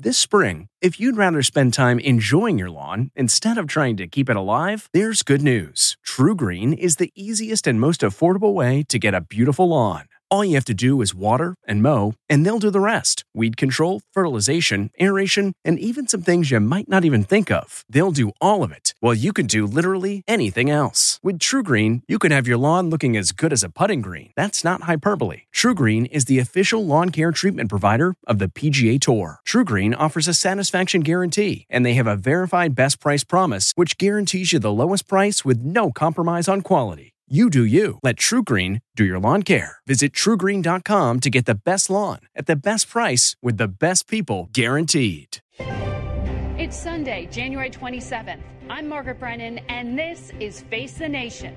This spring, if you'd rather spend time enjoying your lawn instead of trying to keep it alive, there's good news. TruGreen is the easiest and most affordable way to get a beautiful lawn. All you have to do is water and mow, and they'll do the rest. Weed control, fertilization, aeration, and even some things you might not even think of. They'll do all of it, while you can do literally anything else. With TruGreen, you can have your lawn looking as good as a putting green. That's not hyperbole. TruGreen is the official lawn care treatment provider of the PGA Tour. TruGreen offers a satisfaction guarantee, and they have a verified best price promise, which guarantees you the lowest price with no compromise on quality. You do you. Let TruGreen do your lawn care. Visit TruGreen.com to get the best lawn at the best price with the best people guaranteed. It's Sunday, January 27th. I'm Margaret Brennan, and this is Face the Nation.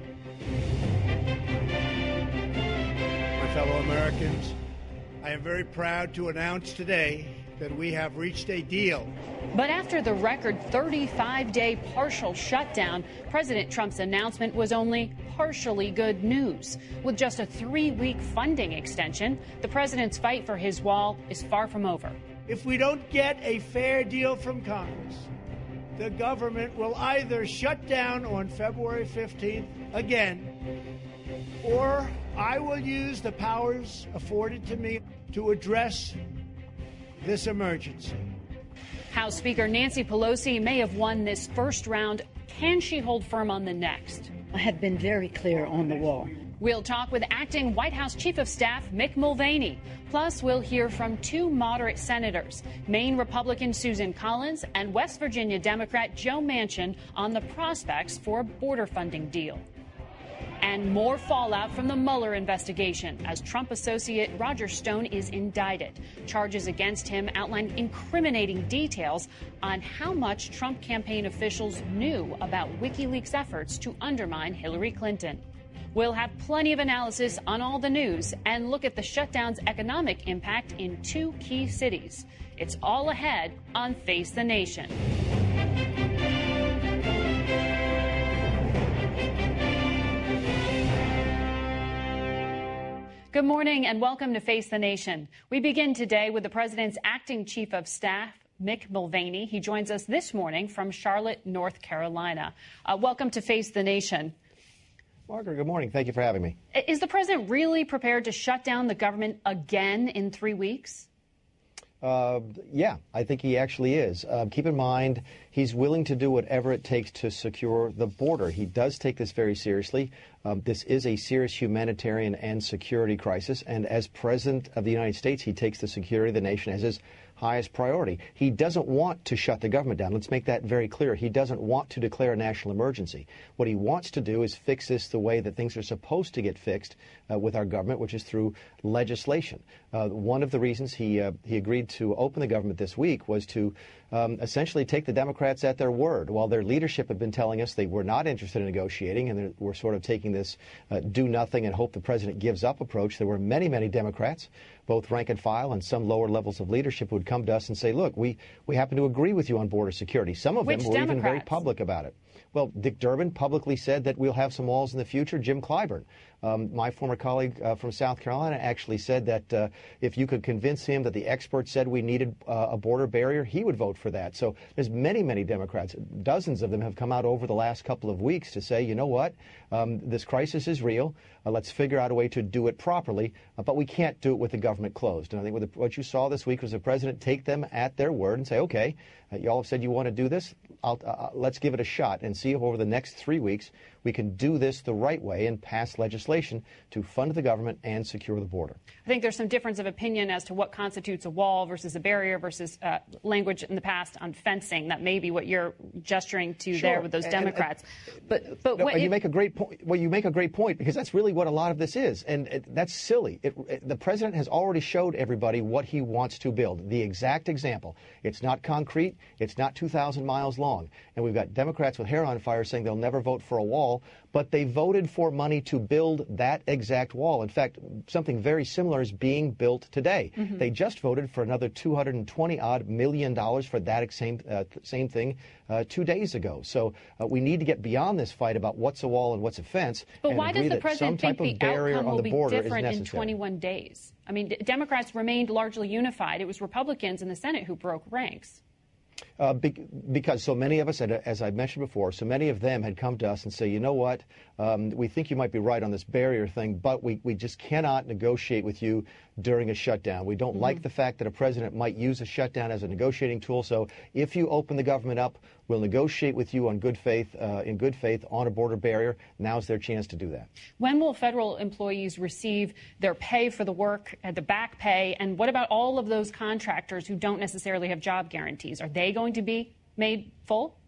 My fellow Americans, I am very proud to announce today that we have reached a deal. But after the record 35-day partial shutdown, President Trump's announcement was only partially good news. With just a 3-week funding extension, the president's fight for his wall is far from over. If we don't get a fair deal from Congress, the government will either shut down on February 15th again, or I will use the powers afforded to me to address this emergency. House Speaker Nancy Pelosi may have won this first round. Can she hold firm on the next? I have been very clear on the wall. We'll talk with acting White House Chief of Staff Mick Mulvaney. Plus, we'll hear from 2 moderate senators, Maine Republican Susan Collins and West Virginia Democrat Joe Manchin, on the prospects for a border funding deal. And more fallout from the Mueller investigation as Trump associate Roger Stone is indicted. Charges against him outline incriminating details on how much Trump campaign officials knew about WikiLeaks' efforts to undermine Hillary Clinton. We'll have plenty of analysis on all the news and look at the shutdown's economic impact in 2 key cities. It's all ahead on Face the Nation. Good morning and welcome to Face the Nation. We begin today with the president's acting chief of staff, Mick Mulvaney. He joins us this morning from Charlotte, North Carolina. Welcome to Face the Nation. Margaret, good morning. Thank you for having me. Is the president really prepared to shut down the government again in 3 weeks? Yeah, I think he actually is. Keep in mind, he's willing to do whatever it takes to secure the border. He does take this very seriously. This is a serious humanitarian and security crisis. And as president of the United States, he takes the security of the nation as his highest priority. He doesn't want to shut the government down. Let's make that very clear. He doesn't want to declare a national emergency. What he wants to do is fix this the way that things are supposed to get fixed with our government, which is through legislation. One of the reasons he agreed to open the government this week was to essentially take the Democrats at their word. While their leadership had been telling us they were not interested in negotiating and we're sort of taking this do nothing and hope the president gives up approach, there were many, many Democrats, both rank and file and some lower levels of leadership, would come to us and say, look, we happen to agree with you on border security. Some of them were even very public about it. Well, Dick Durbin publicly said that we'll have some walls in the future. Jim Clyburn, my former colleague from South Carolina, actually said that if you could convince him that the experts said we needed a border barrier, he would vote for that. So there's many, many Democrats. Dozens of them have come out over the last couple of weeks to say, you know what, this crisis is real. Let's figure out a way to do it properly, but we can't do it with the government closed. And I think what you saw this week was the president take them at their word and say, okay, you all have said you want to do this. Let's give it a shot and see if over the next 3 weeks we can do this the right way and pass legislation to fund the government and secure the border. I think there's some difference of opinion as to what constitutes a wall versus a barrier versus language in the past on fencing. That may be what you're gesturing to there with those Democrats. You make a great point. Well, you make a great point because that's really what a lot of this is, and that's silly. The president has already showed everybody what he wants to build. The exact example. It's not concrete. It's not 2,000 miles long, and we've got Democrats with hair on fire saying they'll never vote for a wall wall, but they voted for money to build that exact wall. In fact, something very similar is being built today. They just voted for another $220-odd million for that same thing 2 days ago. So we need to get beyond this fight about what's a wall and what's a fence. But and why does the president think the outcome will be different in 21 days? I mean, Democrats remained largely unified. It was Republicans in the Senate who broke ranks. Because so many of us, as I mentioned before, so many of them had come to us and say, you know what, we think you might be right on this barrier thing, but we just cannot negotiate with you during a shutdown. We don't like the fact that a president might use a shutdown as a negotiating tool. So if you open the government up, we'll negotiate with you on good faith, in good faith, on a border barrier. Now's their chance to do that. When will federal employees receive their pay for the work, the back pay? And what about all of those contractors who don't necessarily have job guarantees? Are they going to be made full?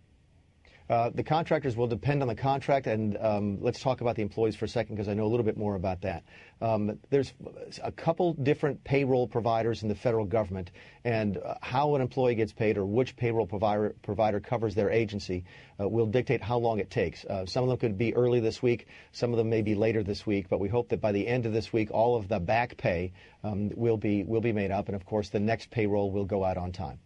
The contractors will depend on the contract, and let's talk about the employees for a second because I know a little bit more about that. There's a couple different payroll providers in the federal government, and how an employee gets paid or which payroll provider covers their agency will dictate how long it takes. Some of them could be early this week, some of them may be later this week, but we hope that by the end of this week, all of the back pay will be made up, and of course, the next payroll will go out on time.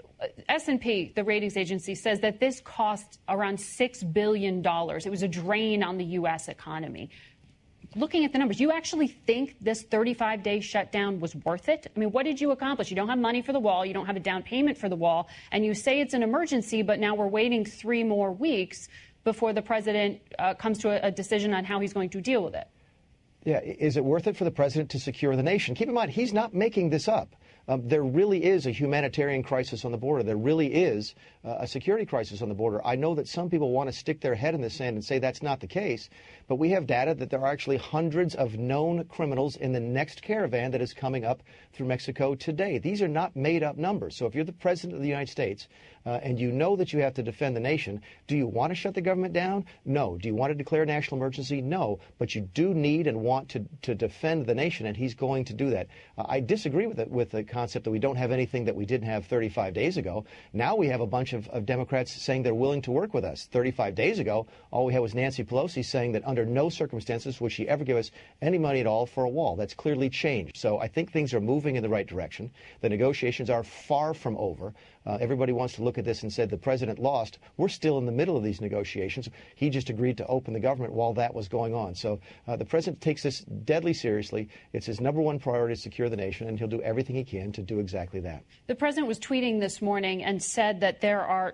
S&P, the ratings agency, says that this cost around $6 billion. It was a drain on the U.S. economy. Looking at the numbers, you actually think this 35-day shutdown was worth it? I mean, what did you accomplish? You don't have money for the wall. You don't have a down payment for the wall. And you say it's an emergency, but now we're waiting 3 more weeks before the president comes to a decision on how he's going to deal with it. Yeah, is it worth it for the president to secure the nation? Keep in mind, he's not making this up. There really is a humanitarian crisis on the border. There really is a security crisis on the border. I know that some people want to stick their head in the sand and say that's not the case, but we have data that there are actually hundreds of known criminals in the next caravan that is coming up through Mexico today. These are not made-up numbers. So if you're the president of the United States and you know that you have to defend the nation, do you want to shut the government down? No. Do you want to declare a national emergency? No. But you do need and want to defend the nation, and he's going to do that. I disagree with the concept that we don't have anything that we didn't have 35 days ago. Now we have a bunch of Democrats saying they're willing to work with us. 35 days ago, all we had was Nancy Pelosi saying that under no circumstances would she ever give us any money at all for a wall. That's clearly changed. So I think things are moving in the right direction. The negotiations are far from over. Everybody wants to look at this and said the president lost. We're still in the middle of these negotiations. He just agreed to open the government while that was going on. So the president takes this deadly seriously. It's his number one priority to secure the nation, and he'll do everything he can to do exactly that. The president was tweeting this morning and said that there are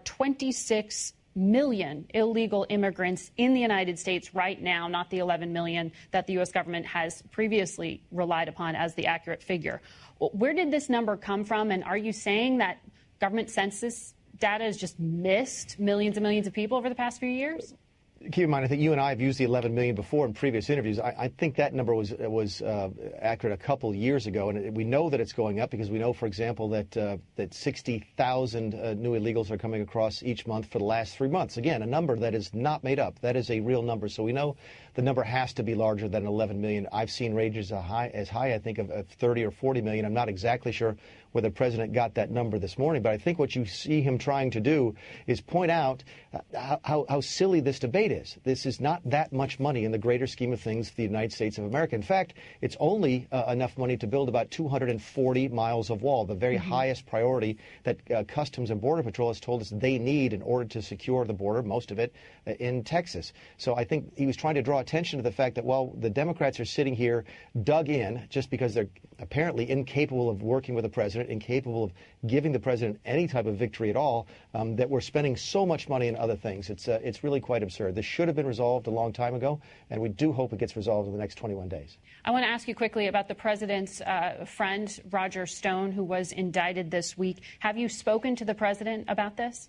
26 million illegal immigrants in the United States right now, not the 11 million that the U.S. government has previously relied upon as the accurate figure. Where did this number come from? And are you saying that government census data has just missed millions and millions of people over the past few years? Keep in mind, I think you and I have used the 11 million before in previous interviews. I think that number was accurate a couple years ago, and we know that it's going up because we know, for example, that 60,000 new illegals are coming across each month for the last 3 months. Again, a number that is not made up. That is a real number. So we know the number has to be larger than 11 million. I've seen ranges as high, I think, of 30 or 40 million. I'm not exactly sure where the president got that number this morning, but I think what you see him trying to do is point out how silly this debate is. This is not that much money in the greater scheme of things for the United States of America. In fact, it's only enough money to build about 240 miles of wall, the very highest priority that Customs and Border Patrol has told us they need in order to secure the border, most of it in Texas. So I think he was trying to draw attention to the fact that, well, the Democrats are sitting here dug in just because they're apparently incapable of working with the president, incapable of giving the president any type of victory at all, that we're spending so much money on other things. It's really quite absurd. This should have been resolved a long time ago, and we do hope it gets resolved in the next 21 days. I want to ask you quickly about the president's friend, Roger Stone, who was indicted this week. Have you spoken to the president about this?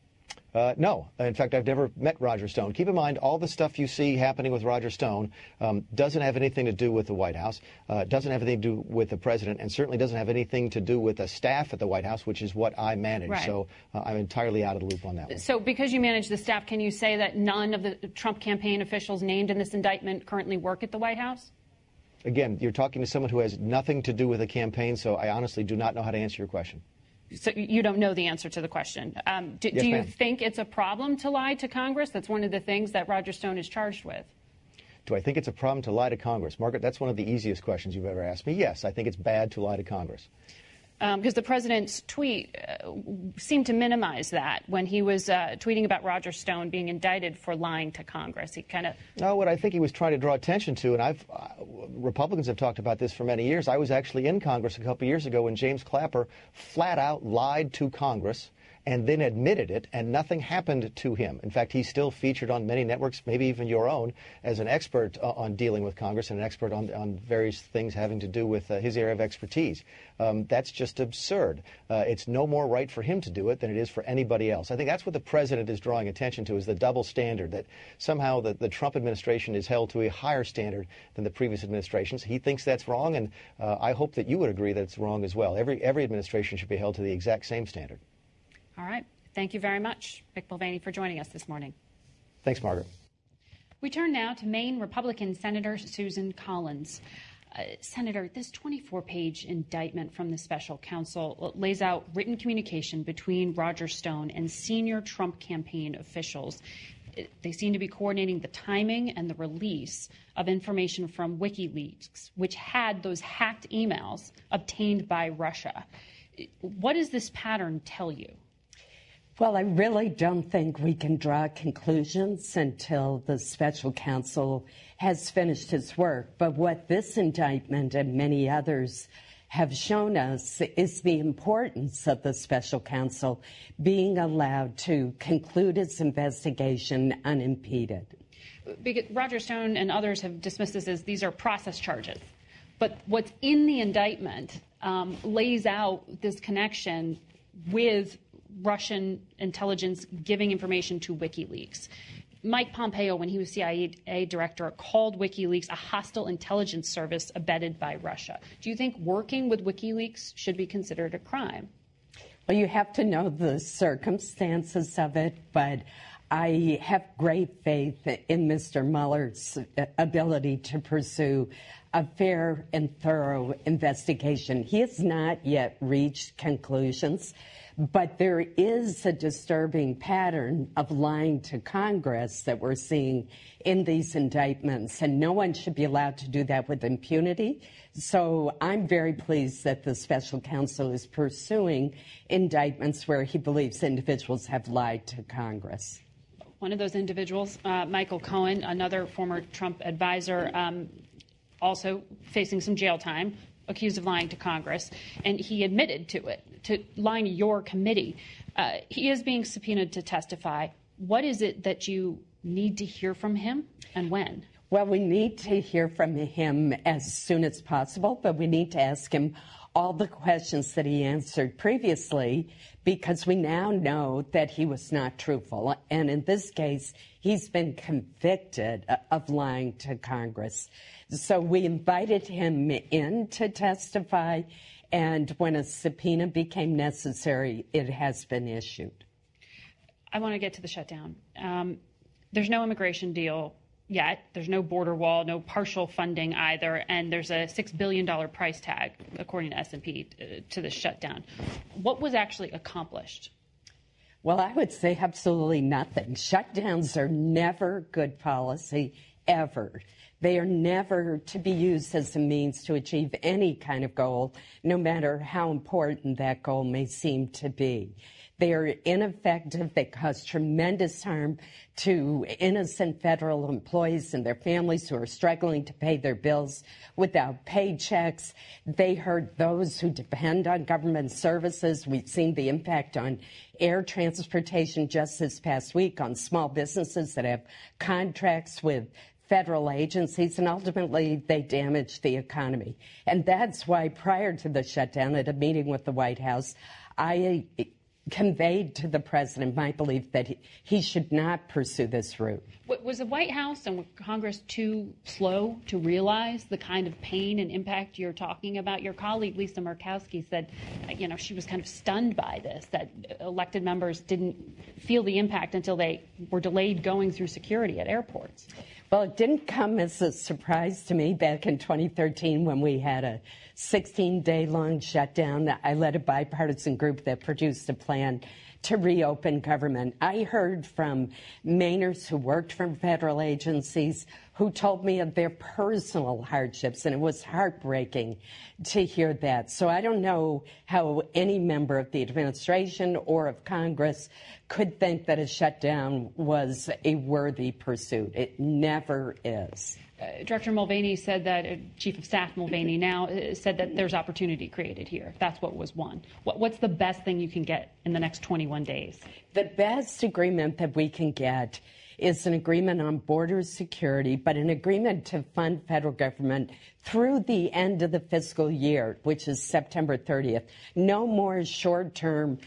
No. In fact, I've never met Roger Stone. Keep in mind, all the stuff you see happening with Roger Stone doesn't have anything to do with the White House, doesn't have anything to do with the president, and certainly doesn't have anything to do with the staff at the White House, which is what I manage. Right. So I'm entirely out of the loop on that one. So because you manage the staff, can you say that none of the Trump campaign officials named in this indictment currently work at the White House? Again, you're talking to someone who has nothing to do with the campaign, so I honestly do not know how to answer your question. So you don't know the answer to the question. Do you think it's a problem to lie to Congress? That's one of the things that Roger Stone is charged with. Do I think it's a problem to lie to Congress? Margaret, that's one of the easiest questions you've ever asked me. Yes, I think it's bad to lie to Congress. Because the president's tweet seemed to minimize that when he was tweeting about Roger Stone being indicted for lying to Congress. He kind of... No, what I think he was trying to draw attention to, and Republicans have talked about this for many years. I was actually in Congress a couple of years ago when James Clapper flat out lied to Congress and then admitted it, and nothing happened to him. In fact, he's still featured on many networks, maybe even your own, as an expert on dealing with Congress and an expert on various things having to do with his area of expertise. That's just absurd. It's no more right for him to do it than it is for anybody else. I think that's what the president is drawing attention to, is the double standard, that somehow the Trump administration is held to a higher standard than the previous administrations. He thinks that's wrong, and I hope that you would agree that it's wrong as well. Every administration should be held to the exact same standard. All right. Thank you very much, Mick Mulvaney, for joining us this morning. Thanks, Margaret. We turn now to Maine Republican Senator Susan Collins. Senator, this 24-page indictment from the special counsel lays out written communication between Roger Stone and senior Trump campaign officials. They seem to be coordinating the timing and the release of information from WikiLeaks, which had those hacked emails obtained by Russia. What does this pattern tell you? Well, I really don't think we can draw conclusions until the special counsel has finished his work. But what this indictment and many others have shown us is the importance of the special counsel being allowed to conclude its investigation unimpeded. Because Roger Stone and others have dismissed this as these are process charges. But what's in the indictment lays out this connection with Russian intelligence giving information to WikiLeaks. Mike Pompeo, when he was CIA director, called WikiLeaks a hostile intelligence service abetted by Russia. Do you think working with WikiLeaks should be considered a crime? Well, you have to know the circumstances of it, but I have great faith in Mr. Mueller's ability to pursue a fair and thorough investigation. He has not yet reached conclusions, but there is a disturbing pattern of lying to Congress that we're seeing in these indictments, and no one should be allowed to do that with impunity. So I'm very pleased that the special counsel is pursuing indictments where he believes individuals have lied to Congress. One of those individuals, Michael Cohen, another former Trump advisor, also facing some jail time, accused of lying to Congress, and he admitted to it, to lying to your committee. He is being subpoenaed to testify. What is it that you need to hear from him, and when? Well, we need to hear from him as soon as possible, but we need to ask him all the questions that he answered previously, because we now know that he was not truthful. And in this case, he's been convicted of lying to Congress. So we invited him in to testify, and when a subpoena became necessary, it has been issued. I want to get to the shutdown. There's no immigration deal yet. There's no border wall, no partial funding either, and there's a $6 billion price tag, according to S&P, to the shutdown. What was actually accomplished? Well, I would say absolutely nothing. Shutdowns are never good policy, ever. They are never to be used as a means to achieve any kind of goal, no matter how important that goal may seem to be. They are ineffective. They cause tremendous harm to innocent federal employees and their families who are struggling to pay their bills without paychecks. They hurt those who depend on government services. We've seen the impact on air transportation just this past week, on small businesses that have contracts with federal agencies, and ultimately they damage the economy. And that's why prior to the shutdown, at a meeting with the White House, I conveyed to the president my belief that he should not pursue this route. Was the White House and Congress too slow to realize the kind of pain and impact you're talking about? Your colleague, Lisa Murkowski, said, she was kind of stunned by this, that elected members didn't feel the impact until they were delayed going through security at airports. Well, it didn't come as a surprise to me back in 2013 when we had a 16-day-long shutdown. I led a bipartisan group that produced a plan to reopen government. I heard from Mainers who worked for federal agencies who told me of their personal hardships, and it was heartbreaking to hear that. So I don't know how any member of the administration or of Congress could think that a shutdown was a worthy pursuit. It never is. Director Mulvaney said that, Chief of Staff Mulvaney now said that there's opportunity created here. That's what was won. What's the best thing you can get in the next 21 days? The best agreement that we can get is an agreement on border security, but an agreement to fund federal government through the end of the fiscal year, which is September 30th. No more short-term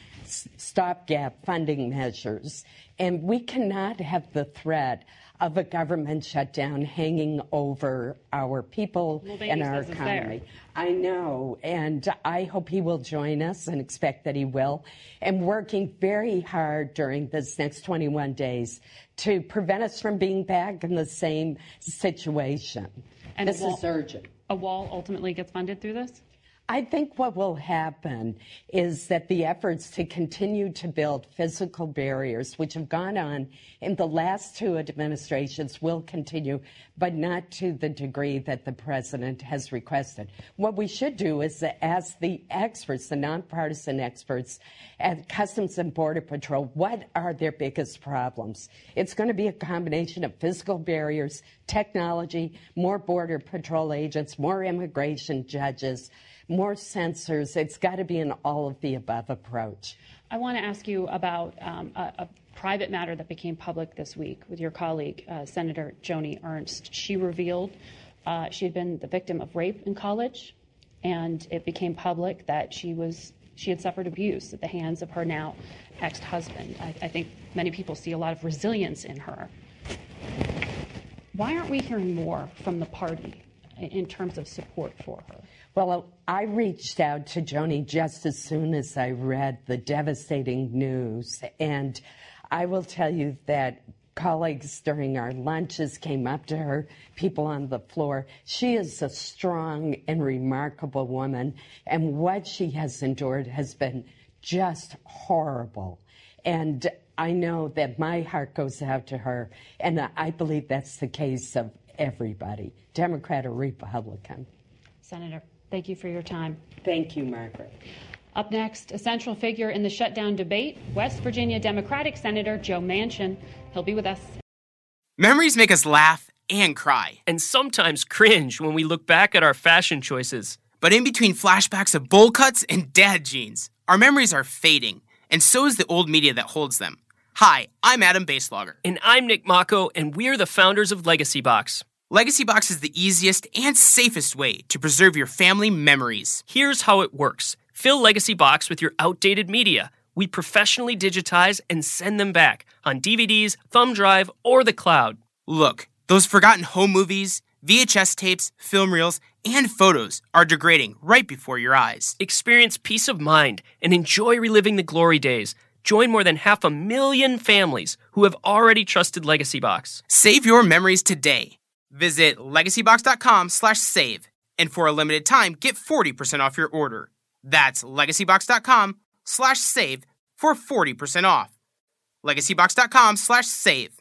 stopgap funding measures. And we cannot have the threat of a government shutdown hanging over our people and our economy. I know, and I hope he will join us and expect that he will. And working very hard during this next 21 days to prevent us from being back in the same situation. And this is urgent. A wall ultimately gets funded through this? I think what will happen is that the efforts to continue to build physical barriers, which have gone on in the last two administrations, will continue, but not to the degree that the president has requested. What we should do is ask the experts, the nonpartisan experts at Customs and Border Patrol, what are their biggest problems? It's going to be a combination of physical barriers, technology, more Border Patrol agents, more immigration judges, more sensors. It's got to be an all-of-the-above approach. I want to ask you about a private matter that became public this week with your colleague, Senator Joni Ernst. She revealed she had been the victim of rape in college, and it became public that she had suffered abuse at the hands of her now ex-husband. I think many people see a lot of resilience in her. Why aren't we hearing more from the party in terms of support for her? Well, I reached out to Joni just as soon as I read the devastating news, and I will tell you that colleagues during our lunches came up to her, people on the floor. She is a strong and remarkable woman, and what she has endured has been just horrible. And I know that my heart goes out to her, and I believe that's the case of everybody, Democrat or Republican. Senator, thank you for your time. Thank you, Margaret. Up next, a central figure in the shutdown debate, West Virginia Democratic Senator Joe Manchin. He'll be with us. Memories make us laugh and cry. And sometimes cringe when we look back at our fashion choices. But in between flashbacks of bowl cuts and dad jeans, our memories are fading, and so is the old media that holds them. Hi, I'm Adam Baselogger. And I'm Nick Mako, and we're the founders of Legacy Box. Legacy Box is the easiest and safest way to preserve your family memories. Here's how it works. Fill Legacy Box with your outdated media. We professionally digitize and send them back on DVDs, thumb drive, or the cloud. Look, those forgotten home movies, VHS tapes, film reels, and photos are degrading right before your eyes. Experience peace of mind and enjoy reliving the glory days. Join more than 500,000 families who have already trusted Legacy Box. Save your memories today. Visit legacybox.com/save, and for a limited time, get 40% off your order. That's legacybox.com/save for 40% off. legacybox.com/save.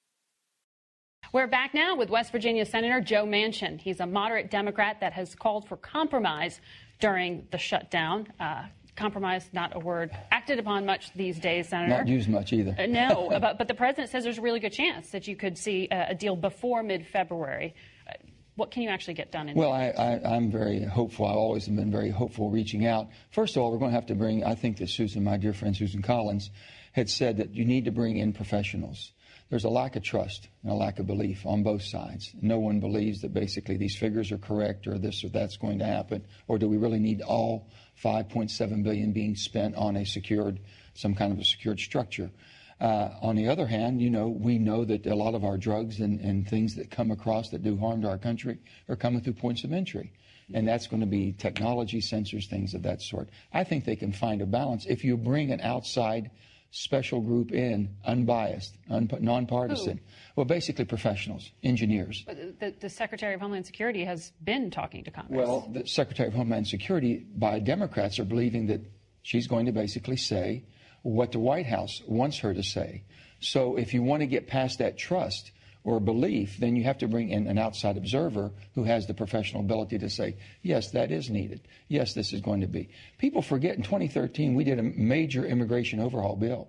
We're back now with West Virginia Senator Joe Manchin. He's a moderate Democrat that has called for compromise during the shutdown. Compromise, not a word acted upon much these days, Senator. Not used much either. No, but the president says there's a really good chance that you could see a deal before mid-February. What can you actually get done in Well, I'm very hopeful. I've always been very hopeful reaching out. First of all, we're going to have to bring, I think that Susan, my dear friend Susan Collins, had said that you need to bring in professionals. There's a lack of trust and a lack of belief on both sides. No one believes that basically these figures are correct or this or that's going to happen, or do we really need all $5.7 billion being spent on some kind of a secured structure. On the other hand, we know that a lot of our drugs and things that come across that do harm to our country are coming through points of entry. And that's going to be technology, sensors, things of that sort. I think they can find a balance if you bring an outside special group in, unbiased, nonpartisan. Who? Well, basically professionals, engineers. But the Secretary of Homeland Security has been talking to Congress. Well, the Secretary of Homeland Security, by Democrats, are believing that she's going to basically say what the White House wants her to say. So if you want to get past that trust or belief, then you have to bring in an outside observer who has the professional ability to say, yes, that is needed. Yes, this is going to be. People forget in 2013 we did a major immigration overhaul bill.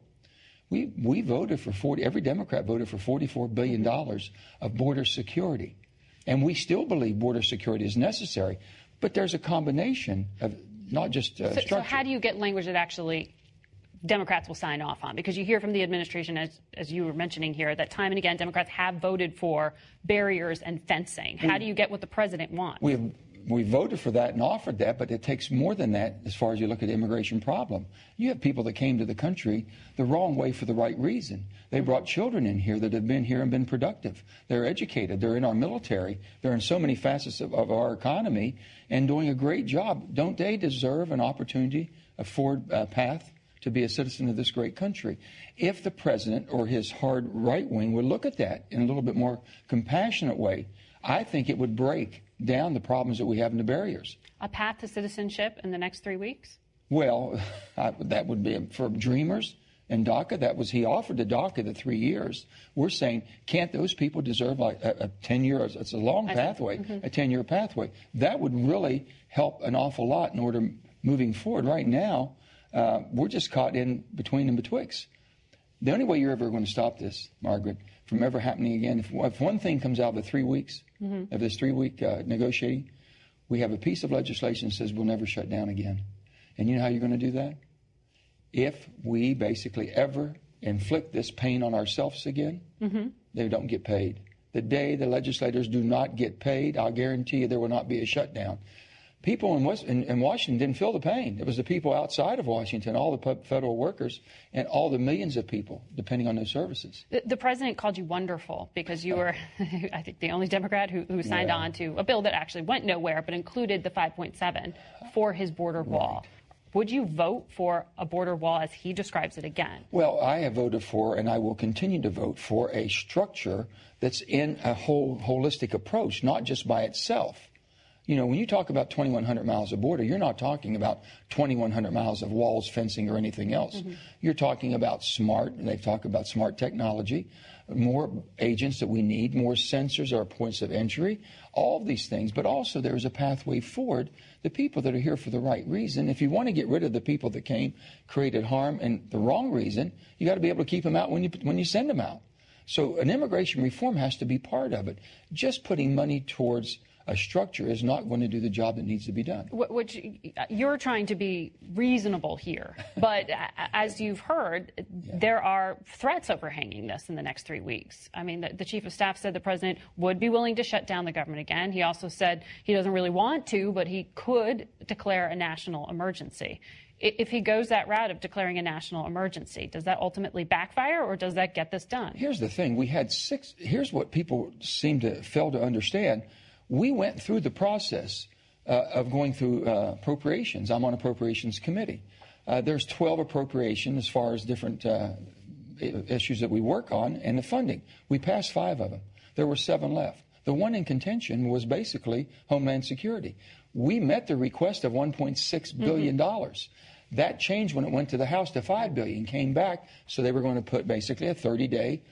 We voted for every Democrat voted for $44 billion of border security. And we still believe border security is necessary. But there's a combination of not just structure. So how do you get language that actually Democrats will sign off on? Because you hear from the administration, as you were mentioning here, that time and again Democrats have voted for barriers and fencing. How do you get what the president wants? We voted for that and offered that, but it takes more than that as far as you look at the immigration problem. You have people that came to the country the wrong way for the right reason. They brought children in here that have been here and been productive. They're educated. They're in our military. They're in so many facets of our economy and doing a great job. Don't they deserve an opportunity, a forward path to be a citizen of this great country? If the president or his hard right wing would look at that in a little bit more compassionate way, I think it would break down the problems that we have in the barriers. A path to citizenship in the next 3 weeks? Well, that would be for Dreamers and DACA. He offered the DACA the 3 years. We're saying, can't those people deserve like a 10-year, it's a long pathway, a 10-year pathway. That would really help an awful lot in order moving forward. Right now, we're just caught in between and betwixt. The only way you're ever going to stop this, Margaret, from ever happening again, if one thing comes out of the 3 weeks, of this 3-week negotiating, we have a piece of legislation that says we'll never shut down again. And you know how you're going to do that? If we basically ever inflict this pain on ourselves again, they don't get paid. The day the legislators do not get paid, I'll guarantee you there will not be a shutdown. People in Washington didn't feel the pain. It was the people outside of Washington, all the federal workers, and all the millions of people depending on those services. The president called you wonderful because you were, I think, the only Democrat who signed on to a bill that actually went nowhere but included the 5.7 for his border wall. Would you vote for a border wall as he describes it again? Well, I have voted for, and I will continue to vote for, a structure that's in a holistic approach, not just by itself. You know, when you talk about 2,100 miles of border, you're not talking about 2,100 miles of walls, fencing, or anything else. You're talking about they've talked about smart technology, more agents that we need, more sensors or points of entry, all of these things. But also there is a pathway forward, the people that are here for the right reason. If you want to get rid of the people that came, created harm, and the wrong reason, you got to be able to keep them out when you send them out. So an immigration reform has to be part of it. Just putting money towards a structure is not going to do the job that needs to be done. Which you're trying to be reasonable here, but as you've heard, there are threats overhanging this in the next 3 weeks. I mean, the chief of staff said the president would be willing to shut down the government again. He also said he doesn't really want to, but he could declare a national emergency. If he goes that route of declaring a national emergency, does that ultimately backfire, or does that get this done? Here's the thing. Here's what people seem to fail to understand. We went through the process of going through appropriations. I'm on Appropriations Committee. There's 12 appropriations as far as different issues that we work on and the funding. We passed 5 of them. There were 7 left. The one in contention was basically Homeland Security. We met the request of $1.6 billion. That changed when it went to the House to $5 billion, came back, so they were going to put basically a 30-day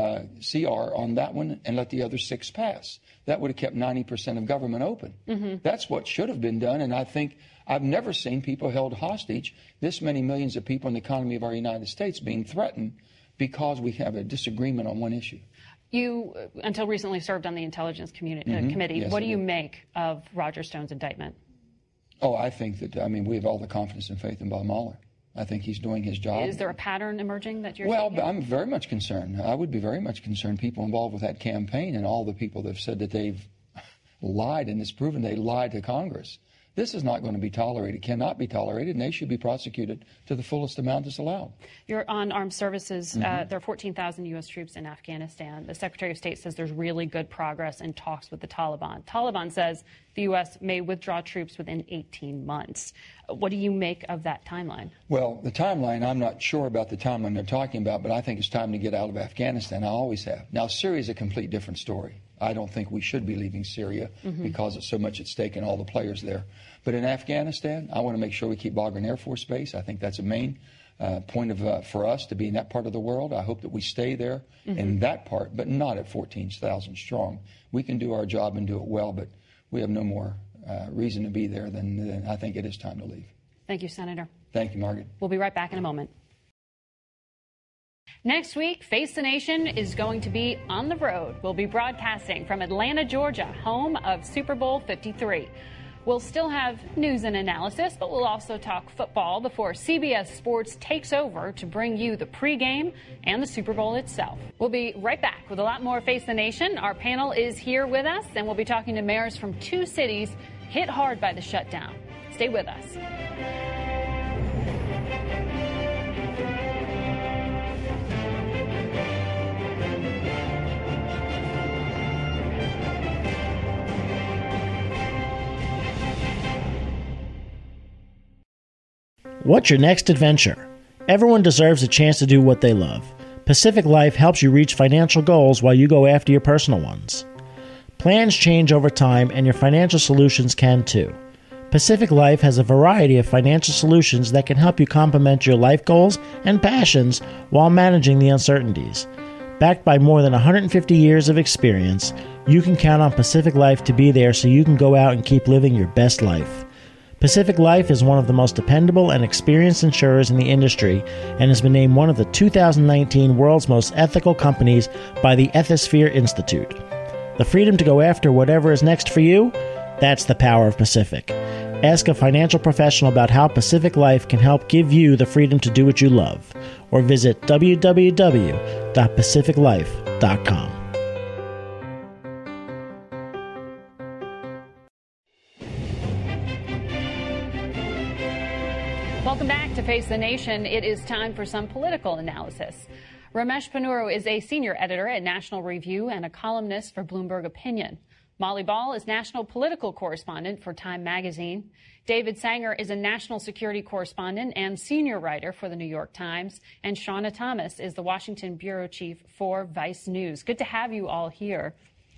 CR on that one and let the other 6 pass. That would have kept 90% of government open. That's what should have been done, and I think I've never seen people held hostage, this many millions of people in the economy of our United States being threatened because we have a disagreement on one issue. You, until recently, served on the Intelligence Committee. Yes, what do you make of Roger Stone's indictment? Oh, I think that, we have all the confidence and faith in Bob Mueller. I think he's doing his job. Is there a pattern emerging that you're seeing? Well, I'm very much concerned. I would be very much concerned, people involved with that campaign and all the people that have said that they've lied, and it's proven they lied to Congress. This is not going to be tolerated, cannot be tolerated, and they should be prosecuted to the fullest amount that's allowed. You're on armed services. There are 14,000 U.S. troops in Afghanistan. The Secretary of State says there's really good progress in talks with the Taliban. Taliban says the U.S. may withdraw troops within 18 months. What do you make of that timeline? Well, the timeline, I'm not sure about the timeline they're talking about, but I think it's time to get out of Afghanistan. I always have. Now, Syria is a complete different story. I don't think we should be leaving Syria because of so much at stake and all the players there. But in Afghanistan, I want to make sure we keep Bagram Air Force Base. I think that's a main point for us to be in that part of the world. I hope that we stay there in that part, but not at 14,000 strong. We can do our job and do it well, but we have no more reason to be there than I think it is time to leave. Thank you, Senator. Thank you, Margaret. We'll be right back in a moment. Next week, Face the Nation is going to be on the road. We'll be broadcasting from Atlanta, Georgia, home of Super Bowl 53. We'll still have news and analysis, but we'll also talk football before CBS Sports takes over to bring you the pregame and the Super Bowl itself. We'll be right back with a lot more Face the Nation. Our panel is here with us, and we'll be talking to mayors from 2 cities hit hard by the shutdown. Stay with us. What's your next adventure? Everyone deserves a chance to do what they love. Pacific Life helps you reach financial goals while you go after your personal ones. Plans change over time, and your financial solutions can too. Pacific Life has a variety of financial solutions that can help you complement your life goals and passions while managing the uncertainties. Backed by more than 150 years of experience, you can count on Pacific Life to be there so you can go out and keep living your best life. Pacific Life is one of the most dependable and experienced insurers in the industry and has been named one of the 2019 World's Most Ethical Companies by the Ethisphere Institute. The freedom to go after whatever is next for you? That's the power of Pacific. Ask a financial professional about how Pacific Life can help give you the freedom to do what you love, or visit www.pacificlife.com. Welcome back to Face the Nation. It is time for some political analysis. Ramesh Ponnuru is a senior editor at National Review and a columnist for Bloomberg Opinion. Molly Ball is national political correspondent for Time magazine. David Sanger is a national security correspondent and senior writer for the New York Times. And Shauna Thomas is the Washington bureau chief for Vice News. Good to have you all here.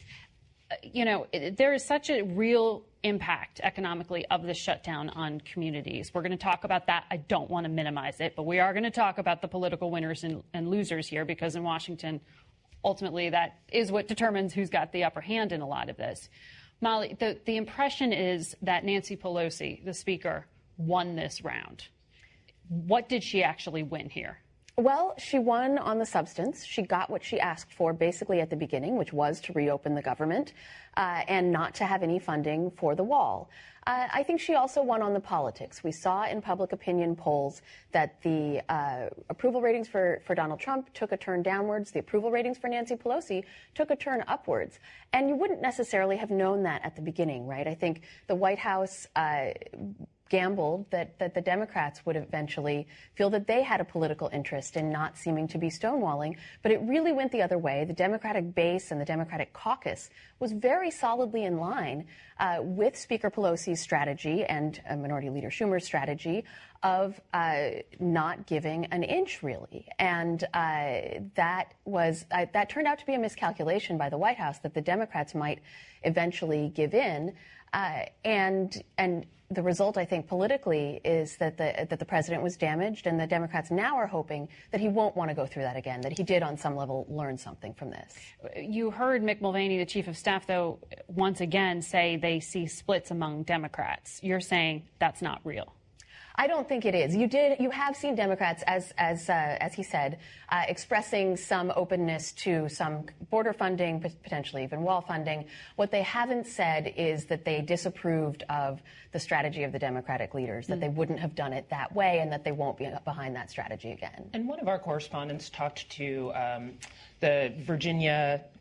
There is such a real impact economically of the shutdown on communities. We're going to talk about that. I don't want to minimize it, but we are going to talk about the political winners and losers here, because in Washington, ultimately, that is what determines who's got the upper hand in a lot of this. Molly, the impression is that Nancy Pelosi, the speaker, won this round. What did she actually win here? Well, she won on the substance. She got what she asked for basically at the beginning, which was to reopen the government and not to have any funding for the wall. I think she also won on the politics. We saw in public opinion polls that the approval ratings for Donald Trump took a turn downwards. The approval ratings for Nancy Pelosi took a turn upwards. And you wouldn't necessarily have known that at the beginning, right? I think the White House gambled that the Democrats would eventually feel that they had a political interest in not seeming to be stonewalling, but it really went the other way. The Democratic base and the Democratic caucus was very solidly in line with Speaker Pelosi's strategy and Minority Leader Schumer's strategy of not giving an inch, really. And that turned out to be a miscalculation by the White House, that the Democrats might eventually give in. And the result, I think, politically is that the president was damaged, and the Democrats now are hoping that he won't want to go through that again, that he did on some level learn something from this. You heard Mick Mulvaney, the chief of staff, though, once again say they see splits among Democrats. You're saying that's not real. I don't think it is. You have seen Democrats, as he said, expressing some openness to some border funding, potentially even wall funding. What they haven't said is that they disapproved of the strategy of the Democratic leaders, that they wouldn't have done it that way, and that they won't be behind that strategy again. And one of our correspondents talked to the Virginia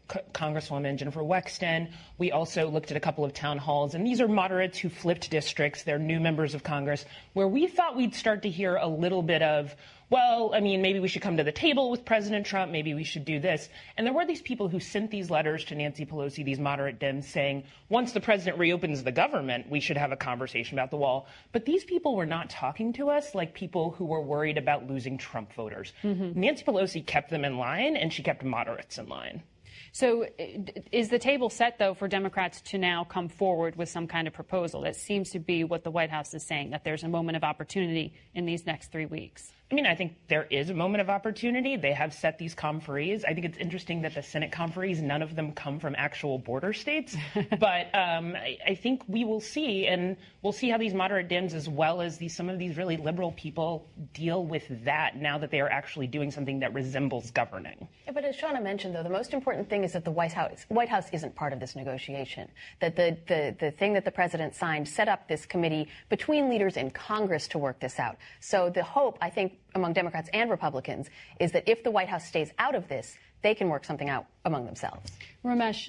Congresswoman Jennifer Wexton. We also looked at a couple of town halls, and these are moderates who flipped districts. They're new members of Congress, where we thought we'd start to hear a little bit of, well, I mean, maybe we should come to the table with President Trump. Maybe we should do this. And there were these people who sent these letters to Nancy Pelosi, these moderate Dems, saying, once the president reopens the government, we should have a conversation about the wall. But these people were not talking to us like people who were worried about losing Trump voters. Nancy Pelosi kept them in line, and she kept moderates in line. So is the table set, though, for Democrats to now come forward with some kind of proposal? That seems to be what the White House is saying, that there's a moment of opportunity in these next 3 weeks. I mean, I think there is a moment of opportunity. They have set these conferees. I think it's interesting that the Senate conferees, none of them come from actual border states. But I think we will see, and we'll see how these moderate Dems, as well as some of these really liberal people, deal with that now that they are actually doing something that resembles governing. Yeah, but as Shawna mentioned, though, the most important thing is that the White House isn't part of this negotiation. That the thing that the president signed set up this committee between leaders in Congress to work this out. So the hope, I think, among Democrats and Republicans is that if the White House stays out of this, they can work something out among themselves. Ramesh,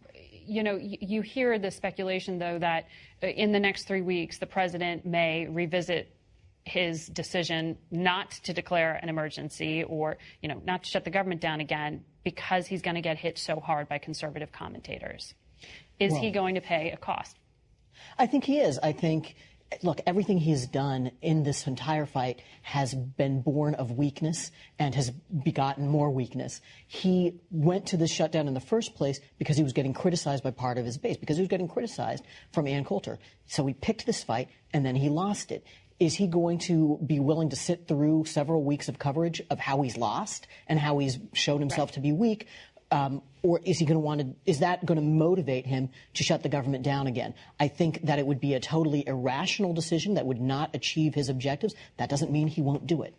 you hear the speculation, though, that in the next 3 weeks, the president may revisit his decision not to declare an emergency or, not to shut the government down again because he's going to get hit so hard by conservative commentators. Is he going to pay a cost? I think he is. Look, everything he's done in this entire fight has been born of weakness and has begotten more weakness. He went to this shutdown in the first place because he was getting criticized by part of his base, because he was getting criticized from Ann Coulter. So he picked this fight, and then he lost it. Is he going to be willing to sit through several weeks of coverage of how he's lost and how he's shown himself to be weak? Or is he going to is that going to motivate him to shut the government down again? I think that it would be a totally irrational decision that would not achieve his objectives. That doesn't mean he won't do it.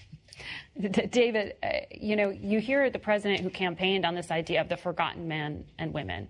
David, you hear the president who campaigned on this idea of the forgotten men and women,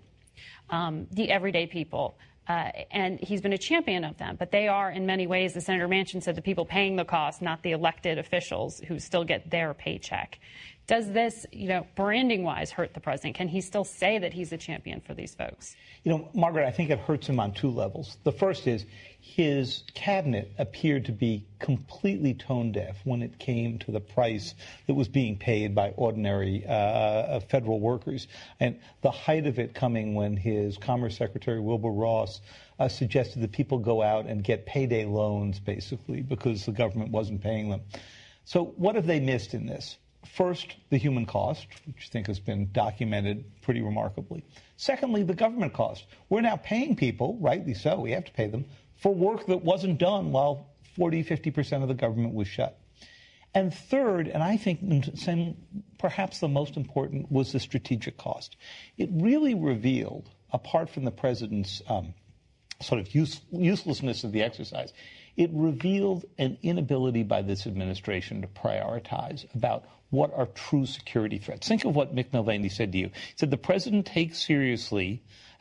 the everyday people. And he's been a champion of them. But they are, in many ways, as Senator Manchin said, the people paying the cost, not the elected officials who still get their paycheck. Does this, branding-wise, hurt the president? Can he still say that he's a champion for these folks? Margaret, I think it hurts him on two levels. The first is his cabinet appeared to be completely tone deaf when it came to the price that was being paid by ordinary federal workers. And the height of it coming when his Commerce Secretary, Wilbur Ross, suggested that people go out and get payday loans, basically, because the government wasn't paying them. So what have they missed in this? First, the human cost, which I think has been documented pretty remarkably. Secondly, the government cost. We're now paying people, rightly so, we have to pay them, for work that wasn't done while 40-50% of the government was shut. And third, and I think perhaps the most important, was the strategic cost. It really revealed, apart from the president's sort of uselessness of the exercise, it revealed an inability by this administration to prioritize about what are true security threats. Think of what Mick Mulvaney said to you. He said the president takes seriously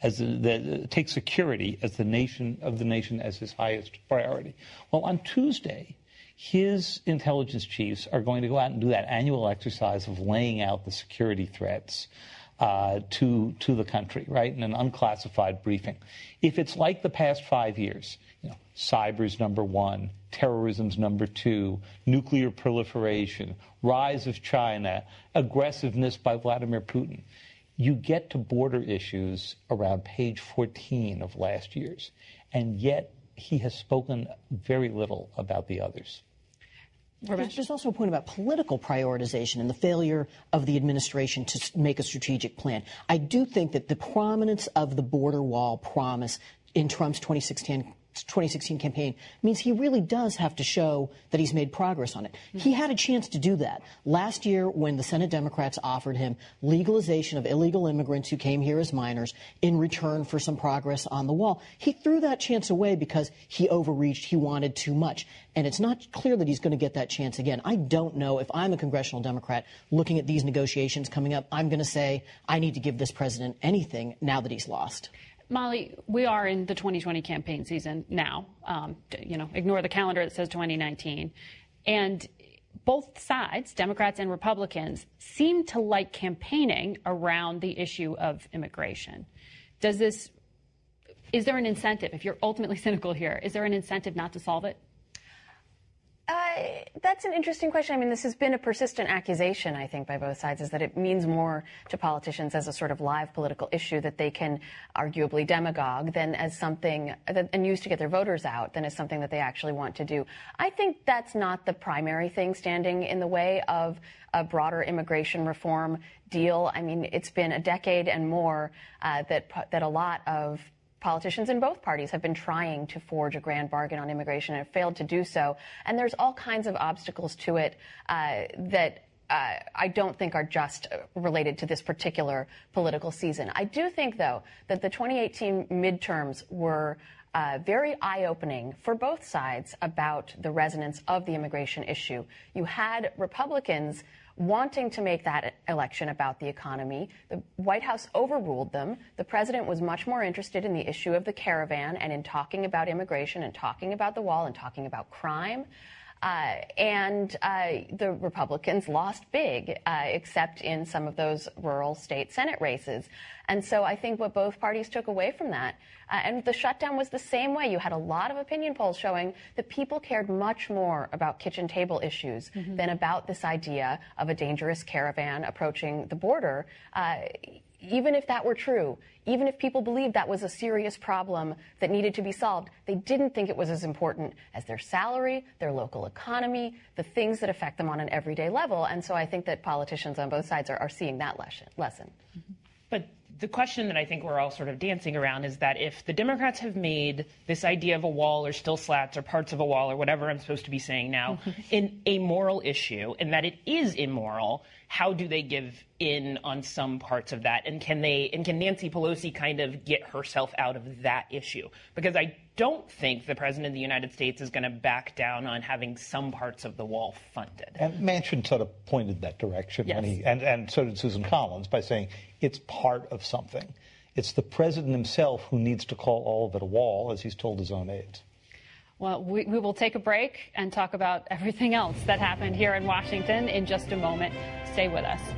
takes security as the nation as his highest priority. Well, on Tuesday, his intelligence chiefs are going to go out and do that annual exercise of laying out the security threats to the country, right, in an unclassified briefing. If it's like the past 5 years, cyber's number one, terrorism's number two, nuclear proliferation, rise of China, aggressiveness by Vladimir Putin, you get to border issues around page 14 of last year's, and yet he has spoken very little about the others. There's also a point about political prioritization and the failure of the administration to make a strategic plan. I do think that the prominence of the border wall promise in Trump's 2016 campaign means he really does have to show that he's made progress on it. He had a chance to do that. Last year, when the Senate Democrats offered him legalization of illegal immigrants who came here as minors in return for some progress on the wall, he threw that chance away because he overreached, he wanted too much. And it's not clear that he's going to get that chance again. I don't know if I'm a congressional Democrat looking at these negotiations coming up, I'm going to say I need to give this president anything now that he's lost. Molly, we are in the 2020 campaign season now. Ignore the calendar that says 2019. both sides, Democrats and Republicans, seem to like campaigning around the issue of immigration. Is there an incentive, if you're ultimately cynical here, is there an incentive not to solve it? That's an interesting question. I mean, this has been a persistent accusation, I think, by both sides, is that it means more to politicians as a sort of live political issue that they can arguably demagogue than as something and use to get their voters out than as something that they actually want to do. I think that's not the primary thing standing in the way of a broader immigration reform deal. I mean, it's been a decade and more that a lot of politicians in both parties have been trying to forge a grand bargain on immigration and have failed to do so. And there's all kinds of obstacles to it that I don't think are just related to this particular political season. I do think, though, that the 2018 midterms were very eye-opening for both sides about the resonance of the immigration issue. You had Republicans wanting to make that election about the economy. The White House overruled them. The president was much more interested in the issue of the caravan and in talking about immigration and talking about the wall and talking about crime. The Republicans lost big, except in some of those rural state Senate races. And so I think what both parties took away from that, and the shutdown was the same way. You had a lot of opinion polls showing that people cared much more about kitchen table issues than about this idea of a dangerous caravan approaching the border. Even if that were true, even if people believed that was a serious problem that needed to be solved, they didn't think it was as important as their salary, their local economy, the things that affect them on an everyday level. And so I think that politicians on both sides are seeing that lesson. But the question that I think we're all sort of dancing around is that if the Democrats have made this idea of a wall or still slats or parts of a wall or whatever I'm supposed to be saying now in a moral issue, and that it is immoral, how do they give in on some parts of that? And can Nancy Pelosi kind of get herself out of that issue? Because I don't think the president of the United States is going to back down on having some parts of the wall funded. And Manchin sort of pointed that direction, yes. and so did Susan Collins, by saying it's part of something. It's the president himself who needs to call all of it a wall, as he's told his own aides. Well, we will take a break and talk about everything else that happened here in Washington in just a moment. Stay with us.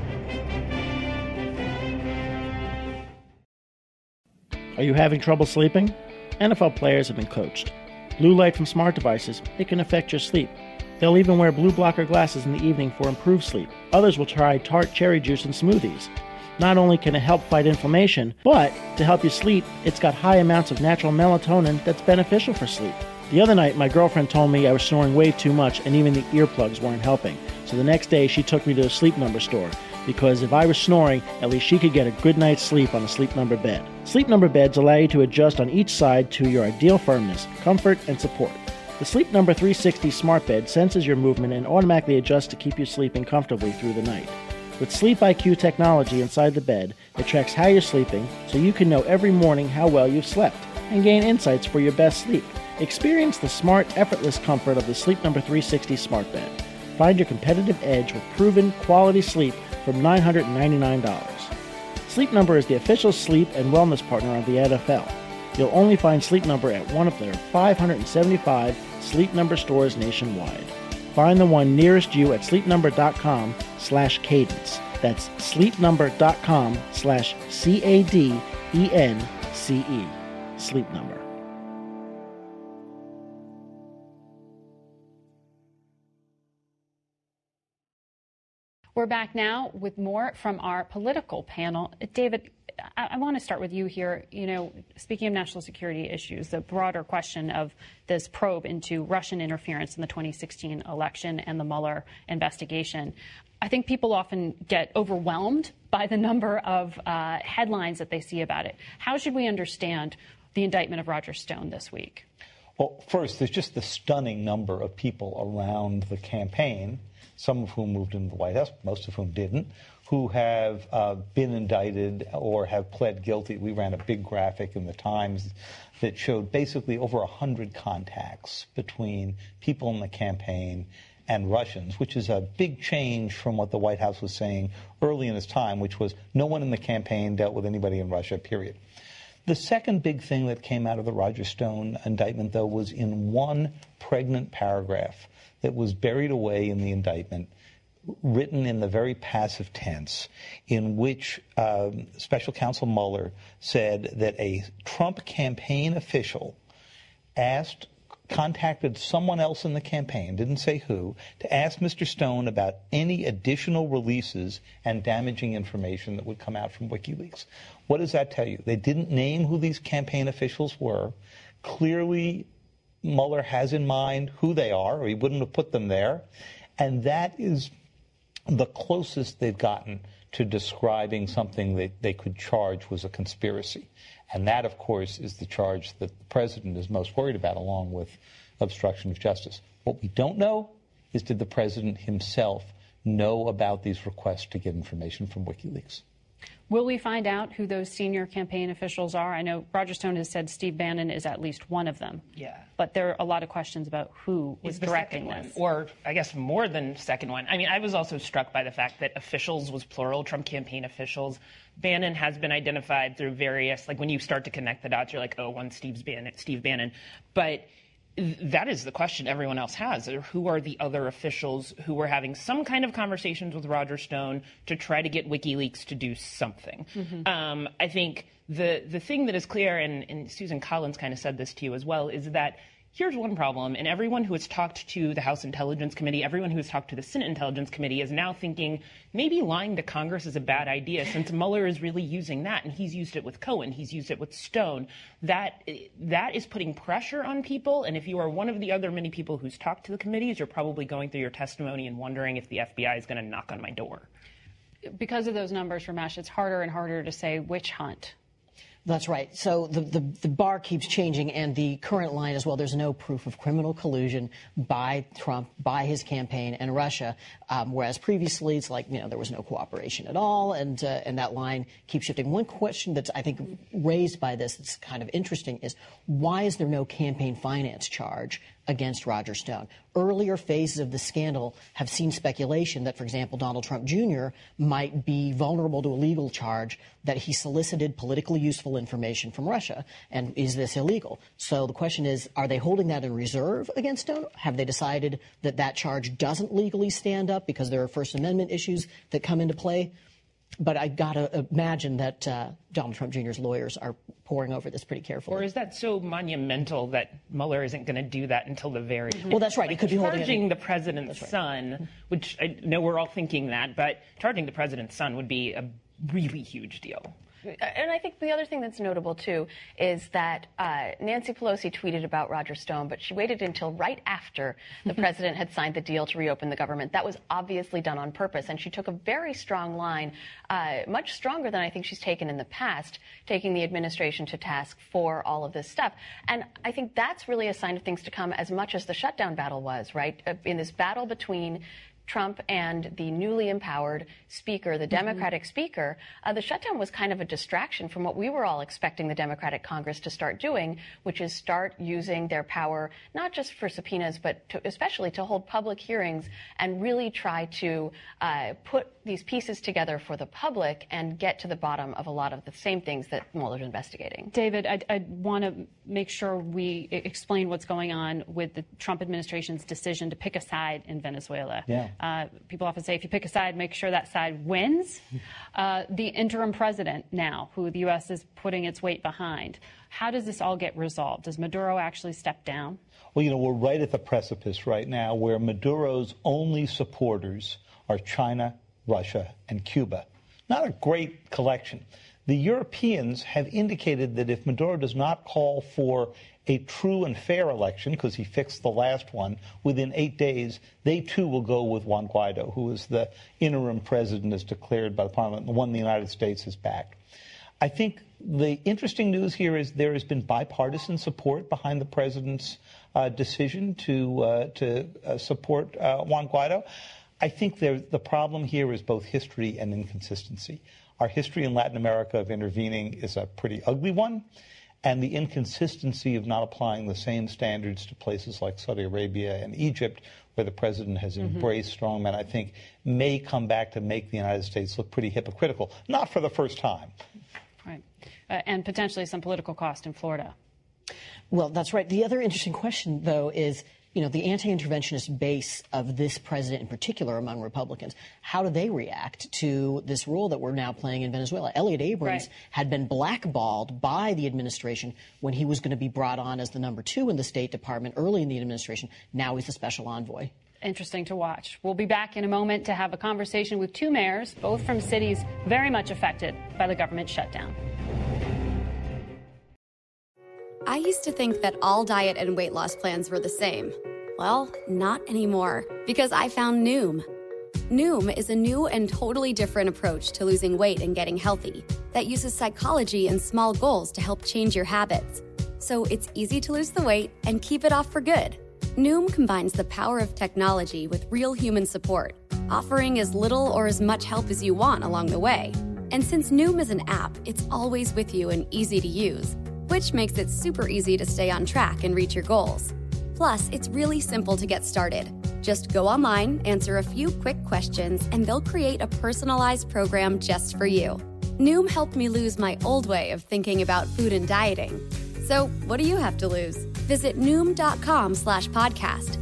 Are you having trouble sleeping? NFL players have been coached. Blue light from smart devices, it can affect your sleep. They'll even wear blue blocker glasses in the evening for improved sleep. Others will try tart cherry juice and smoothies. Not only can it help fight inflammation, but to help you sleep, it's got high amounts of natural melatonin that's beneficial for sleep. The other night, my girlfriend told me I was snoring way too much and even the earplugs weren't helping. So the next day, she took me to a Sleep Number store because if I was snoring, at least she could get a good night's sleep on a Sleep Number bed. Sleep Number beds allow you to adjust on each side to your ideal firmness, comfort, and support. The Sleep Number 360 smart bed senses your movement and automatically adjusts to keep you sleeping comfortably through the night. With Sleep IQ technology inside the bed, it tracks how you're sleeping so you can know every morning how well you've slept and gain insights for your best sleep. Experience the smart, effortless comfort of the Sleep Number 360 smart bed. Find your competitive edge with proven quality sleep from $999. Sleep Number is the official sleep and wellness partner of the NFL. You'll only find Sleep Number at one of their 575 Sleep Number stores nationwide. Find the one nearest you at sleepnumber.com/cadence. That's sleepnumber.com/CADENCE. Sleep Number. We're back now with more from our political panel. David, I want to start with you here. You know, speaking of national security issues, the broader question of this probe into Russian interference in the 2016 election and the Mueller investigation. I think people often get overwhelmed by the number of headlines that they see about it. How should we understand the indictment of Roger Stone this week? Well, first, there's just the stunning number of people around the campaign, some of whom moved into the White House, most of whom didn't, who have been indicted or have pled guilty. We ran a big graphic in the Times that showed basically over 100 contacts between people in the campaign and Russians, which is a big change from what the White House was saying early in its time, which was no one in the campaign dealt with anybody in Russia, period. The second big thing that came out of the Roger Stone indictment, though, was in one pregnant paragraph that was buried away in the indictment, written in the very passive tense, in which Special Counsel Mueller said that a Trump campaign official contacted someone else in the campaign, didn't say who, to ask Mr. Stone about any additional releases and damaging information that would come out from WikiLeaks. What does that tell you? They didn't name who these campaign officials were. Clearly, Mueller has in mind who they are, or he wouldn't have put them there. And that is the closest they've gotten to describing something that they could charge was a conspiracy. And that, of course, is the charge that the president is most worried about, along with obstruction of justice. What we don't know is, did the president himself know about these requests to get information from WikiLeaks? Will we find out who those senior campaign officials are? I know Roger Stone has said Steve Bannon is at least one of them. Yeah. But there are a lot of questions about who was directing this. Or, I guess, more than second one. I mean, I was also struck by the fact that officials was plural, Trump campaign officials. Bannon has been identified through various, like when you start to connect the dots, you're like, oh, one Steve Bannon. But that is the question everyone else has. Who are the other officials who were having some kind of conversations with Roger Stone to try to get WikiLeaks to do something? Mm-hmm. I think the thing that is clear, and Susan Collins kind of said this to you as well, is that here's one problem, and everyone who has talked to the House Intelligence Committee, everyone who has talked to the Senate Intelligence Committee is now thinking maybe lying to Congress is a bad idea, since Mueller is really using that, and he's used it with Cohen, he's used it with Stone. That is putting pressure on people, and if you are one of the other many people who's talked to the committees, you're probably going through your testimony and wondering if the FBI is going to knock on my door. Because of those numbers, Ramesh, it's harder and harder to say which hunt. That's right. So the bar keeps changing, and the current line as well, there's no proof of criminal collusion by Trump, by his campaign, and Russia, whereas previously it's like, there was no cooperation at all, and that line keeps shifting. One question that's, I think, raised by this that's kind of interesting is, why is there no campaign finance charge against Roger Stone? Earlier phases of the scandal have seen speculation that, for example, Donald Trump Jr. might be vulnerable to a legal charge that he solicited politically useful information from Russia. And is this illegal? So the question is, are they holding that in reserve against Stone? Have they decided that that charge doesn't legally stand up because there are First Amendment issues that come into play? But I got to imagine that Donald Trump Jr.'s lawyers are poring over this pretty carefully. Or is that so monumental that Mueller isn't going to do that until the very end? Well, that's right. He could be charging the president's son, which I know we're all thinking that, but charging the president's son would be a really huge deal. And I think the other thing that's notable, too, is that Nancy Pelosi tweeted about Roger Stone, but she waited until right after the president had signed the deal to reopen the government. That was obviously done on purpose, and she took a very strong line, much stronger than I think she's taken in the past, taking the administration to task for all of this stuff. And I think that's really a sign of things to come, as much as the shutdown battle was, right? In this battle between Trump and the newly empowered speaker, the Democratic speaker, the shutdown was kind of a distraction from what we were all expecting the Democratic Congress to start doing, which is start using their power, not just for subpoenas, but especially to hold public hearings and really try to put these pieces together for the public and get to the bottom of a lot of the same things that Mueller's investigating. David, I want to make sure we explain what's going on with the Trump administration's decision to pick a side in Venezuela. Yeah. People often say if you pick a side, make sure that side wins. The interim president now, who the U.S. is putting its weight behind, how does this all get resolved? Does Maduro actually step down? Well, we're right at the precipice right now where Maduro's only supporters are China, Russia, and Cuba. Not a great collection. The Europeans have indicated that if Maduro does not call for a true and fair election, because he fixed the last one, within 8 days, they too will go with Juan Guaido, who is the interim president as declared by the parliament, the one the United States has backed. I think the interesting news here is there has been bipartisan support behind the president's decision to support Juan Guaido. I think the problem here is both history and inconsistency. Our history in Latin America of intervening is a pretty ugly one, and the inconsistency of not applying the same standards to places like Saudi Arabia and Egypt, where the president has embraced strongmen, I think may come back to make the United States look pretty hypocritical. Not for the first time. Right. and potentially some political cost in Florida. Well, that's right. The other interesting question, though, is, the anti-interventionist base of this president in particular among Republicans, how do they react to this role that we're now playing in Venezuela? Elliot Abrams had been blackballed by the administration when he was going to be brought on as the number 2 in the State Department early in the administration. Now he's the special envoy. Interesting to watch. We'll be back in a moment to have a conversation with 2 mayors, both from cities very much affected by the government shutdown. I used to think that all diet and weight loss plans were the same. Well, not anymore, because I found Noom. Noom is a new and totally different approach to losing weight and getting healthy that uses psychology and small goals to help change your habits. So it's easy to lose the weight and keep it off for good. Noom combines the power of technology with real human support, offering as little or as much help as you want along the way. And since Noom is an app, it's always with you and easy to use, which makes it super easy to stay on track and reach your goals. Plus, it's really simple to get started. Just go online, answer a few quick questions, and they'll create a personalized program just for you. Noom helped me lose my old way of thinking about food and dieting. So, what do you have to lose? Visit Noom.com/podcast,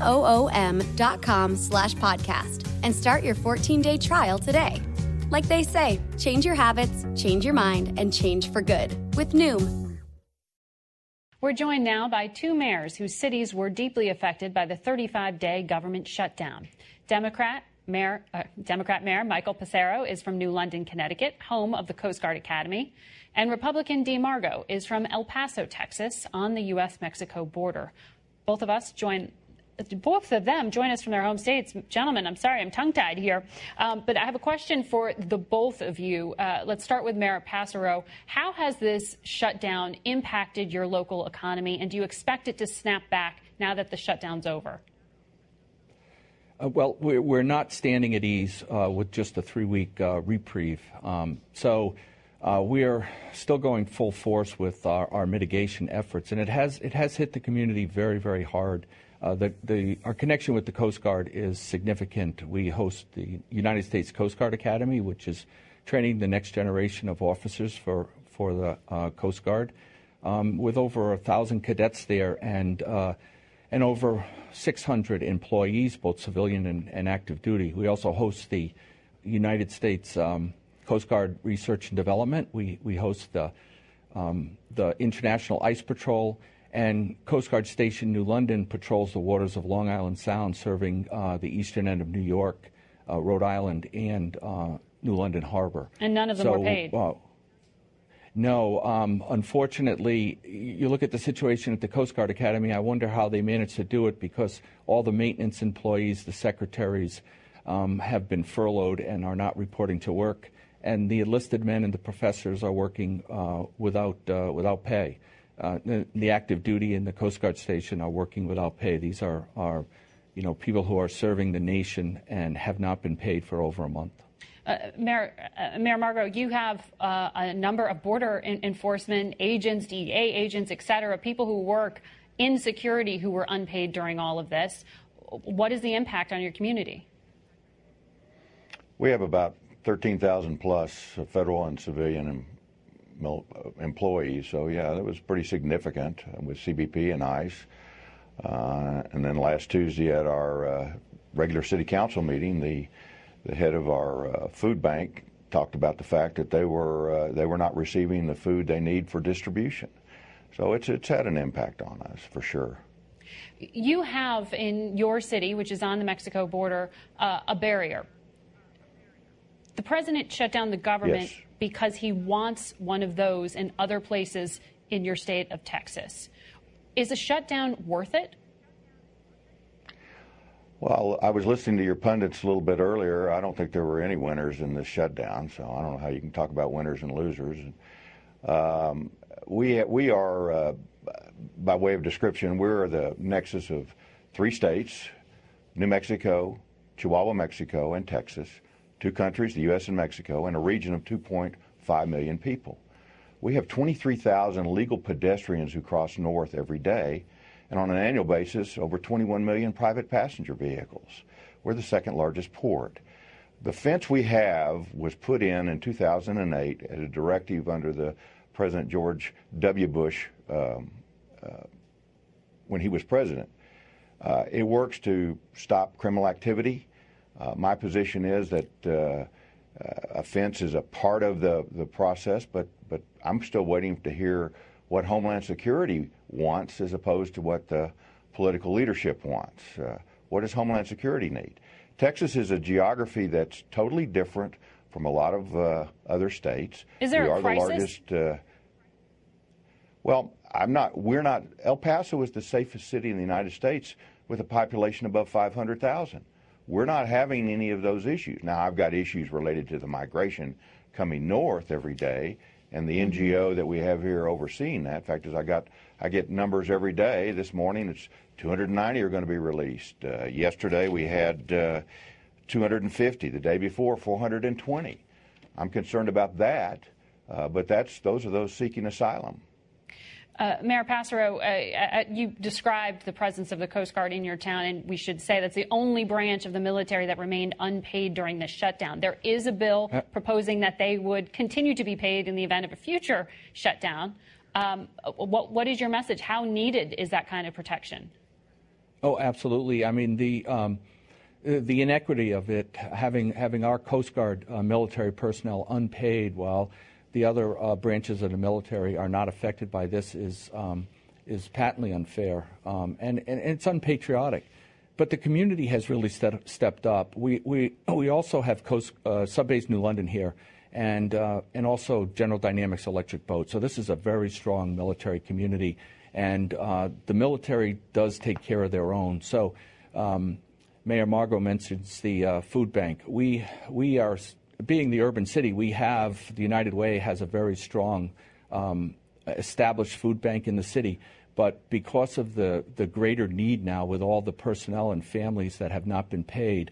NOOM.com/podcast, and start your 14-day trial today. Like they say, change your habits, change your mind, and change for good with Noom. We're joined now by 2 mayors whose cities were deeply affected by the 35-day government shutdown. Democrat Mayor Michael Passero is from New London, Connecticut, home of the Coast Guard Academy. And Republican Dee Margo is from El Paso, Texas, on the U.S.-Mexico border. Both of them join us from their home states. Gentlemen, I'm sorry, I'm tongue-tied here. But I have a question for the both of you. Let's start with Mayor Passero. How has this shutdown impacted your local economy, and do you expect it to snap back now that the shutdown's over? Well, we're not standing at ease with just a 3-week reprieve. So we're still going full force with our mitigation efforts, and it has hit the community very, very hard. Our connection with the Coast Guard is significant. We host the United States Coast Guard Academy, which is training the next generation of officers for the Coast Guard, with over 1,000 cadets there and over 600 employees, both civilian and active duty. We also host the United States Coast Guard Research and Development. We host the International Ice Patrol. And Coast Guard Station New London patrols the waters of Long Island Sound, serving the eastern end of New York, Rhode Island, and New London Harbor. And none of them were paid? No. Unfortunately, you look at the situation at the Coast Guard Academy, I wonder how they managed to do it, because all the maintenance employees, the secretaries, have been furloughed and are not reporting to work. And the enlisted men and the professors are working without pay. The active duty in the Coast Guard station are working without pay. These are people who are serving the nation and have not been paid for over a month. Mayor Margo, you have a number of border enforcement agents, DEA agents, et cetera, people who work in security who were unpaid during all of this. What is the impact on your community? We have about 13,000 plus federal and civilian employees. So, yeah, that was pretty significant with CBP and ICE. And then last Tuesday at our regular city council meeting, the head of our food bank talked about the fact that they were not receiving the food they need for distribution. So it's had an impact on us for sure. You have in your city, which is on the Mexico border, a barrier. The president shut down the government because he wants one of those in other places in your state of Texas. Is a shutdown worth it? Well, I was listening to your pundits a little bit earlier. I don't think there were any winners in this shutdown, so I don't know how you can talk about winners and losers. We are, by way of description, we're the nexus of 3 states, New Mexico, Chihuahua, Mexico, and Texas, 2 countries, the U.S. and Mexico, and a region of 2.5 million people. We have 23,000 legal pedestrians who cross north every day, and on an annual basis, over 21 million private passenger vehicles. We're the second largest port. The fence we have was put in 2008 as a directive under the President George W. Bush when he was president. It works to stop criminal activity. My position is that a fence is a part of the process, but I'm still waiting to hear what Homeland Security wants as opposed to what the political leadership wants. What does Homeland Security need? Texas is a geography that's totally different from a lot of other states. Is there a crisis? We are the largest. We're not. El Paso is the safest city in the United States with a population above 500,000. We're not having any of those issues. Now, I've got issues related to the migration coming north every day, and the NGO that we have here overseeing that. In fact, I get numbers every day. This morning, it's 290 are going to be released. Yesterday, we had 250. The day before, 420. I'm concerned about that, but those are those seeking asylum. Mayor Passero, you described the presence of the Coast Guard in your town, and we should say that's the only branch of the military that remained unpaid during the shutdown. There is a bill proposing that they would continue to be paid in the event of a future shutdown. What is your message? How needed is that kind of protection? Oh, absolutely. I mean, the inequity of it, having our Coast Guard military personnel unpaid while the other branches of the military are not affected by this is patently unfair, and it's unpatriotic. But the community has really stepped up. We also have Subbase New London here, and also General Dynamics Electric Boat. So this is a very strong military community, and the military does take care of their own. So Mayor Margo mentions the food bank. We are. Being the urban city, the United Way has a very strong established food bank in the city. But because of the greater need now with all the personnel and families that have not been paid,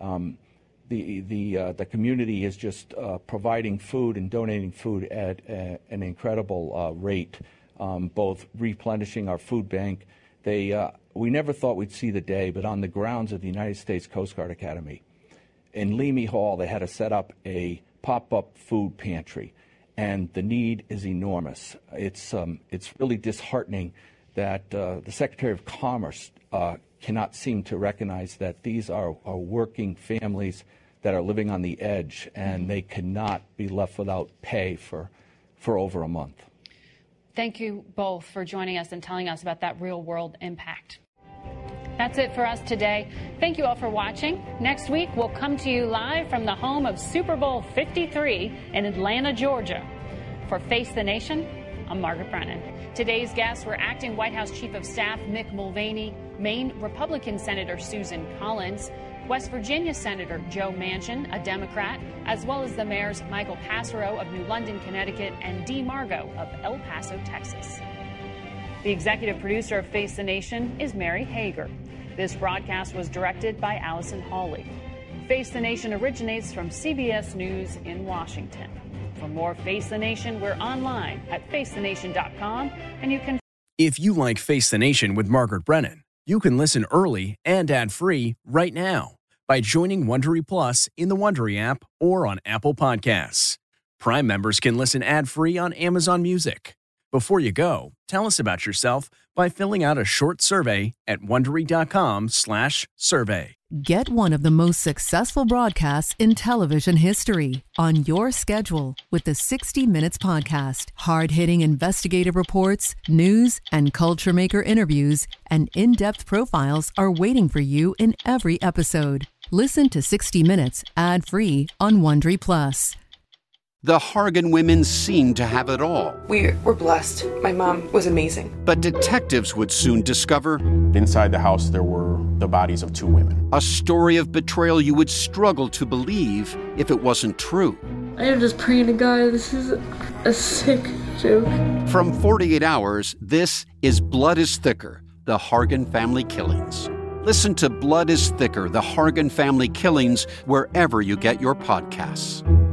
the community is just providing food and donating food at an incredible rate, both replenishing our food bank. We never thought we'd see the day, but on the grounds of the United States Coast Guard Academy, in Leamy Hall, they had to set up a pop-up food pantry, and the need is enormous. It's really disheartening that the Secretary of Commerce cannot seem to recognize that these are working families that are living on the edge, and they cannot be left without pay for over a month. Thank you both for joining us and telling us about that real-world impact. That's it for us today. Thank you all for watching. Next week, we'll come to you live from the home of Super Bowl 53 in Atlanta, Georgia. For Face the Nation, I'm Margaret Brennan. Today's guests were Acting White House Chief of Staff Mick Mulvaney, Maine Republican Senator Susan Collins, West Virginia Senator Joe Manchin, a Democrat, as well as the mayors Michael Passero of New London, Connecticut, and Dee Margo of El Paso, Texas. The executive producer of Face the Nation is Mary Hager. This broadcast was directed by Allison Hawley. Face the Nation originates from CBS News in Washington. For more Face the Nation, we're online at facethenation.com, and you can. If you like Face the Nation with Margaret Brennan, you can listen early and ad-free right now by joining Wondery Plus in the Wondery app or on Apple Podcasts. Prime members can listen ad-free on Amazon Music. Before you go, tell us about yourself by filling out a short survey at Wondery.com/survey. Get one of the most successful broadcasts in television history on your schedule with the 60 Minutes Podcast. Hard-hitting investigative reports, news, and culture maker interviews, and in-depth profiles are waiting for you in every episode. Listen to 60 Minutes ad-free on Wondery Plus. The Hargan women seemed to have it all. We were blessed. My mom was amazing. But detectives would soon discover... Inside the house, there were the bodies of 2 women. A story of betrayal you would struggle to believe if it wasn't true. I am just praying to God, this is a sick joke. From 48 Hours, this is Blood is Thicker, the Hargan Family Killings. Listen to Blood is Thicker, the Hargan Family Killings, wherever you get your podcasts.